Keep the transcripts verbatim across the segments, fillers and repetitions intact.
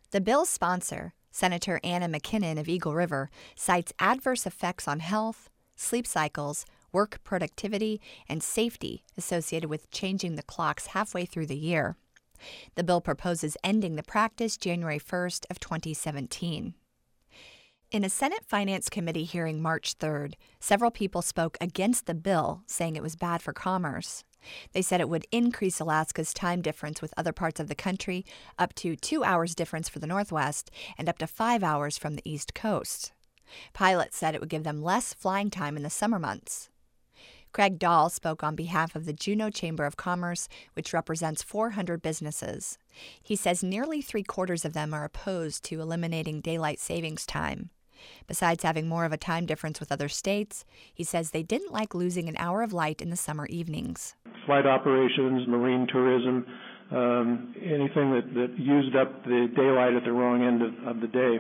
The bill's sponsor, Senator Anna McKinnon of Eagle River, cites adverse effects on health, sleep cycles, work productivity, and safety associated with changing the clocks halfway through the year. The bill proposes ending the practice January first of twenty seventeen. In a Senate Finance Committee hearing March third, several people spoke against the bill, saying it was bad for commerce. They said it would increase Alaska's time difference with other parts of the country, up to two hours difference for the Northwest and up to five hours from the East Coast. Pilots said it would give them less flying time in the summer months. Craig Dahl spoke on behalf of the Juneau Chamber of Commerce, which represents four hundred businesses. He says nearly three-quarters of them are opposed to eliminating daylight savings time. Besides having more of a time difference with other states, he says they didn't like losing an hour of light in the summer evenings. Flight operations, marine tourism, um, anything that, that used up the daylight at the wrong end of, of the day.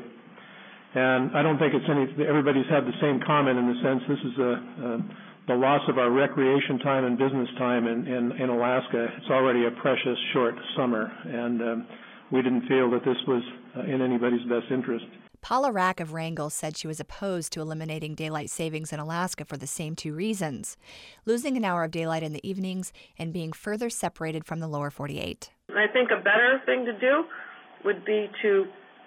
And I don't think it's any, everybody's had the same comment in the sense this is a, a the loss of our recreation time and business time in, in, in Alaska. It's already a precious short summer, and um, we didn't feel that this was uh, in anybody's best interest. Paula Rack of Wrangell said she was opposed to eliminating daylight savings in Alaska for the same two reasons: losing an hour of daylight in the evenings and being further separated from the lower forty-eight. I think a better thing to do would be to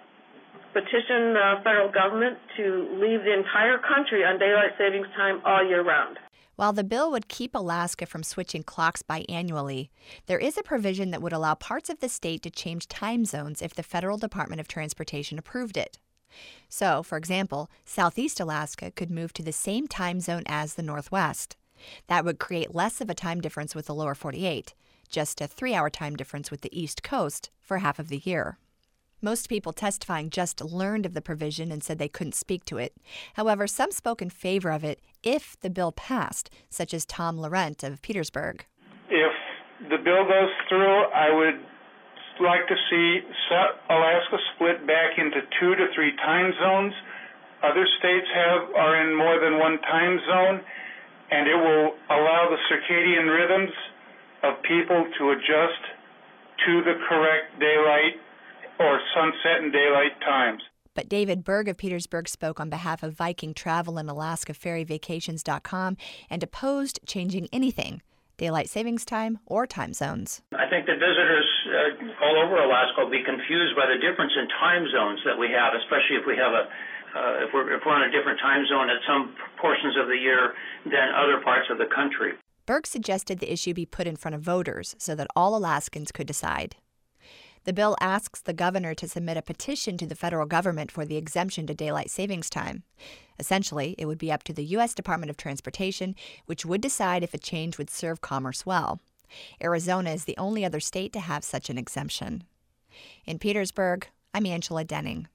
petition the federal government to leave the entire country on daylight savings time all year round. While the bill would keep Alaska from switching clocks biannually, there is a provision that would allow parts of the state to change time zones if the Federal Department of Transportation approved it. So, for example, Southeast Alaska could move to the same time zone as the Northwest. That would create less of a time difference with the lower forty-eight, just a three-hour time difference with the East Coast for half of the year. Most people testifying just learned of the provision and said they couldn't speak to it. However, some spoke in favor of it if the bill passed, such as Tom Laurent of Petersburg. If the bill goes through, I would like to see Alaska split back into two to three time zones. Other states have are in more than one time zone, and it will allow the circadian rhythms of people to adjust to the correct daylight or sunset and daylight times. But David Berg of Petersburg spoke on behalf of Viking Travel and Alaska Ferry Vacations dot com and opposed changing anything, daylight savings time or time zones. I think that visitors uh, all over Alaska will be confused by the difference in time zones that we have, especially if we have a uh, if we're if we're on a different time zone at some portions of the year than other parts of the country. Berg suggested the issue be put in front of voters so that all Alaskans could decide. The bill asks the governor to submit a petition to the federal government for the exemption to daylight savings time. Essentially, it would be up to the U S Department of Transportation, which would decide if a change would serve commerce well. Arizona is the only other state to have such an exemption. In Petersburg, I'm Angela Denning.